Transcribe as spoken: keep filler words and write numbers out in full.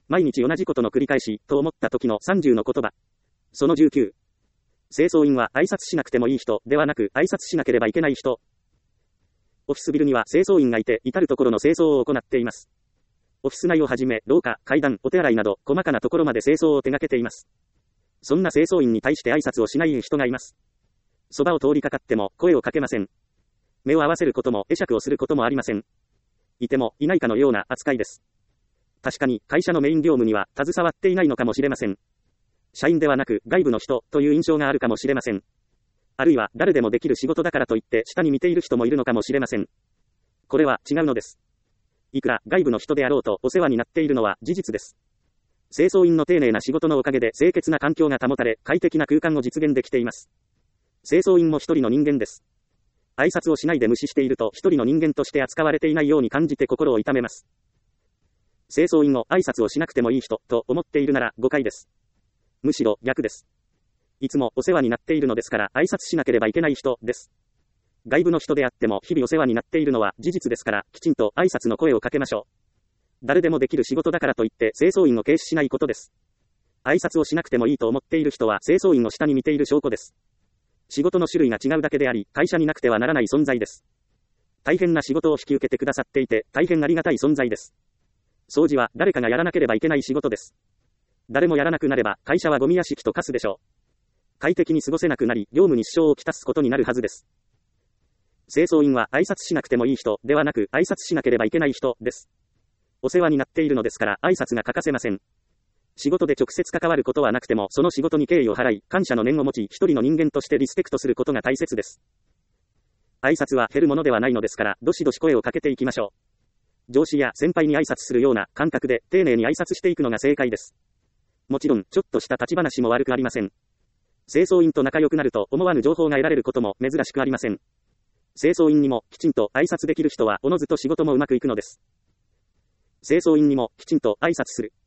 毎日同じことの繰り返し、と思った時のさんじゅうの言葉。そのじゅうきゅう。清掃員は挨拶しなくてもいい人ではなく挨拶しなければいけない人。オフィスビルには清掃員がいて至るところの清掃を行っています。オフィス内をはじめ廊下、階段、お手洗いなど細かなところまで清掃を手掛けています。そんな清掃員に対して挨拶をしない人がいます。そばを通りかかっても声をかけません。目を合わせることも会釈をすることもありません。いてもいないかのような扱いです。確かに会社のメイン業務には携わっていないのかもしれません。社員ではなく外部の人という印象があるかもしれません。あるいは誰でもできる仕事だからといって下に見ている人もいるのかもしれません。これは違うのです。いくら外部の人であろうとお世話になっているのは事実です。清掃員の丁寧な仕事のおかげで清潔な環境が保たれ、快適な空間を実現できています。清掃員も一人の人間です。挨拶をしないで無視していると一人の人間として扱われていないように感じて心を痛めます。清掃員を挨拶をしなくてもいい人と思っているなら誤解です。むしろ逆です。いつもお世話になっているのですから挨拶しなければいけない人です。外部の人であっても日々お世話になっているのは事実ですから、きちんと挨拶の声をかけましょう。誰でもできる仕事だからといって清掃員を軽視しないことです。挨拶をしなくてもいいと思っている人は清掃員を下に見ている証拠です。仕事の種類が違うだけであり、会社になくてはならない存在です。大変な仕事を引き受けてくださっていて、大変ありがたい存在です。掃除は誰かがやらなければいけない仕事です。誰もやらなくなれば、会社はゴミ屋敷と化すでしょう。快適に過ごせなくなり、業務に支障をきたすことになるはずです。清掃員は挨拶しなくてもいい人ではなく、挨拶しなければいけない人です。お世話になっているのですから、挨拶が欠かせません。仕事で直接関わることはなくても、その仕事に敬意を払い、感謝の念を持ち、一人の人間としてリスペクトすることが大切です。挨拶は減るものではないのですから、どしどし声をかけていきましょう。上司や先輩に挨拶するような感覚で、丁寧に挨拶していくのが正解です。もちろん、ちょっとした立ち話も悪くありません。清掃員と仲良くなると思わぬ情報が得られることも珍しくありません。清掃員にもきちんと挨拶できる人はおのずと仕事もうまくいくのです。清掃員にもきちんと挨拶する。